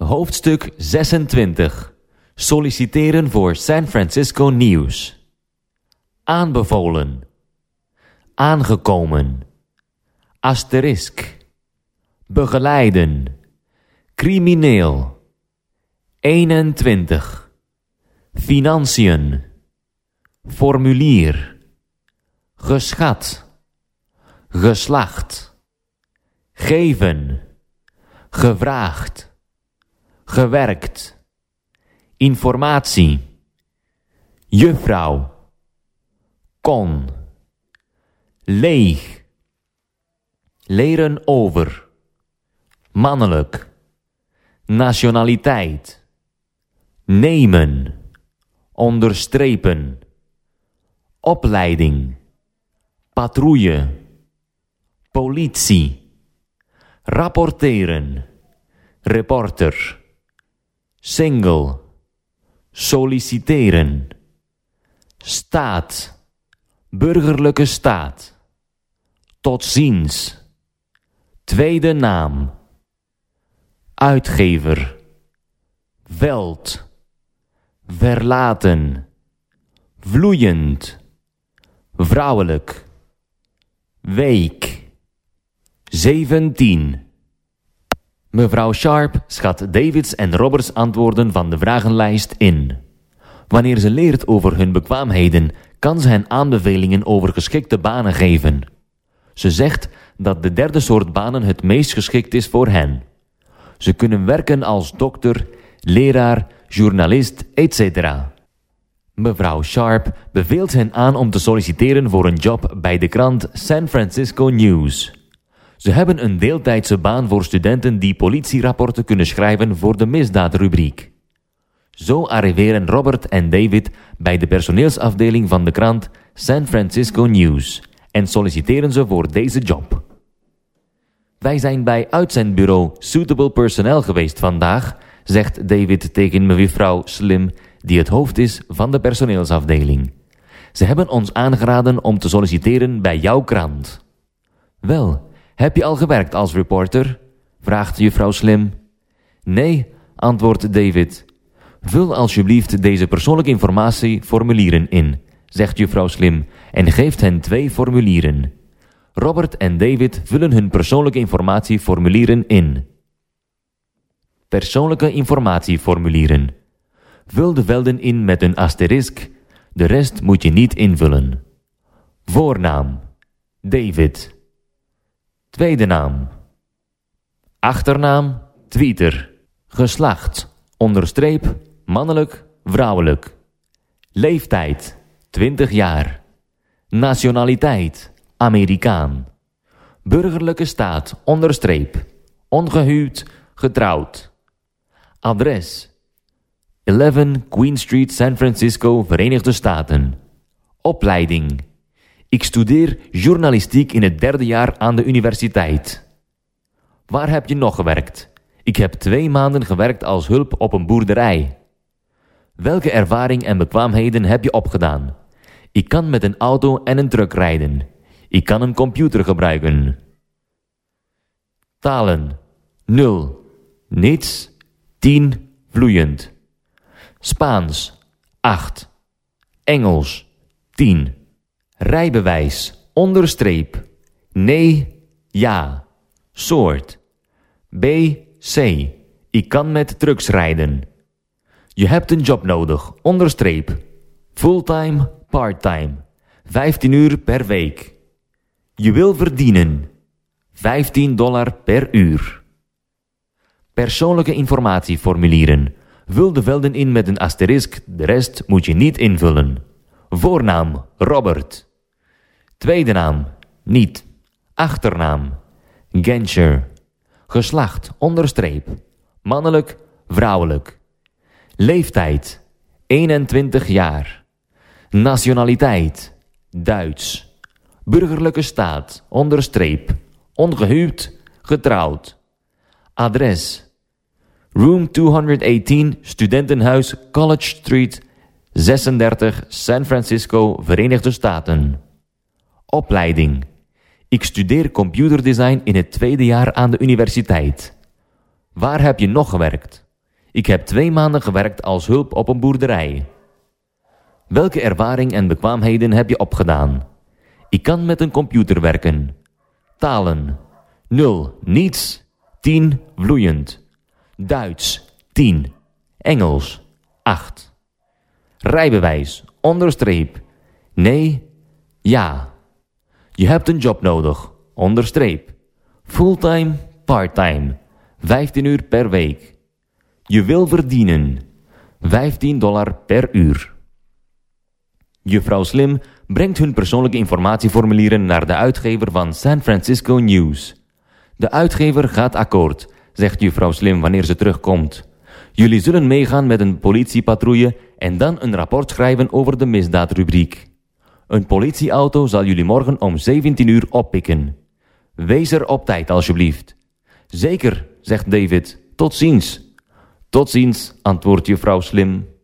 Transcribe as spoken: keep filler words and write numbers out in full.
Hoofdstuk zesentwintig. Solliciteren voor San Francisco News. Aanbevolen. Aangekomen. Asterisk. Begeleiden. Crimineel. eenentwintig. Financiën. Formulier. Geschat. Geslacht. Geven. Gevraagd. Gewerkt. Informatie. Juffrouw. Kon. Leeg. Leren over. Mannelijk. Nationaliteit. Nemen. Onderstrepen. Opleiding. Patrouille. Politie. Rapporteren. Reporter. Single. Solliciteren. Staat. Burgerlijke staat. Tot ziens. Tweede naam. Uitgever. Veld. Verlaten. Vloeiend. Vrouwelijk. Week. zeventien. Mevrouw Sharp schat Davids en Roberts antwoorden van de vragenlijst in. Wanneer ze leert over hun bekwaamheden, kan ze hen aanbevelingen over geschikte banen geven. Ze zegt dat de derde soort banen het meest geschikt is voor hen. Ze kunnen werken als dokter, leraar, journalist, et cetera. Mevrouw Sharp beveelt hen aan om te solliciteren voor een job bij de krant San Francisco News. Ze hebben een deeltijdse baan voor studenten die politierapporten kunnen schrijven voor de misdaadrubriek. Zo arriveren Robert en David bij de personeelsafdeling van de krant San Francisco News en solliciteren ze voor deze job. Wij zijn bij uitzendbureau Suitable Personnel geweest vandaag, zegt David tegen mevrouw Slim, die het hoofd is van de personeelsafdeling. Ze hebben ons aangeraden om te solliciteren bij jouw krant. Wel, heb je al gewerkt als reporter? Vraagt juffrouw Slim. Nee, antwoordt David. Vul alsjeblieft deze persoonlijke informatieformulieren in, zegt juffrouw Slim en geeft hen twee formulieren. Robert en David vullen hun persoonlijke informatieformulieren in. Persoonlijke informatieformulieren. Vul de velden in met een asterisk, de rest moet je niet invullen. Voornaam. David. Tweede naam. Achternaam. Tweeter. Geslacht. Onderstreep. Mannelijk. Vrouwelijk. Leeftijd. twintig jaar. Nationaliteit. Amerikaan. Burgerlijke staat. Onderstreep. Ongehuwd. Getrouwd. Adres. elf Queen Street, San Francisco, Verenigde Staten. Opleiding. Ik studeer journalistiek in het derde jaar aan de universiteit. Waar heb je nog gewerkt? Ik heb twee maanden gewerkt als hulp op een boerderij. Welke ervaring en bekwaamheden heb je opgedaan? Ik kan met een auto en een truck rijden. Ik kan een computer gebruiken. Talen. nul. Niets. tien. Vloeiend. Spaans. acht. Engels. tien. Rijbewijs. Onderstreep. Nee. Ja. Soort. B. C. Ik kan met trucks rijden. Je hebt een job nodig. Onderstreep. Fulltime. Parttime. vijftien uur per week. Je wil verdienen. vijftien dollar per uur. Persoonlijke informatieformulieren. Vul de velden in met een asterisk, de rest moet je niet invullen. Voornaam, Robert. Tweede naam, niet. Achternaam, Genscher. Geslacht, onderstreep. Mannelijk, vrouwelijk. Leeftijd, eenentwintig jaar. Nationaliteit, Duits. Burgerlijke staat, onderstreep. Ongehuwd, getrouwd. Adres. Room tweehonderdachttien, Studentenhuis, College Street, zesendertig, San Francisco, Verenigde Staten. Opleiding. Ik studeer computerdesign in het tweede jaar aan de universiteit. Waar heb je nog gewerkt? Ik heb twee maanden gewerkt als hulp op een boerderij. Welke ervaring en bekwaamheden heb je opgedaan? Ik kan met een computer werken. Talen. nul. Niets. tien. Vloeiend. Duits. tien. Engels. acht. Rijbewijs. Onderstreep. Nee. Ja. Je hebt een job nodig. Onderstreep. Fulltime. Parttime. vijftien uur per week. Je wil verdienen. vijftien dollar per uur. Juffrouw Slim brengt hun persoonlijke informatieformulieren naar de uitgever van San Francisco News. De uitgever gaat akkoord, zegt juffrouw Slim wanneer ze terugkomt. Jullie zullen meegaan met een politiepatrouille en dan een rapport schrijven over de misdaadrubriek. Een politieauto zal jullie morgen om zeventien uur oppikken. Wees er op tijd alsjeblieft. Zeker, zegt David. Tot ziens. Tot ziens, antwoordt juffrouw Slim.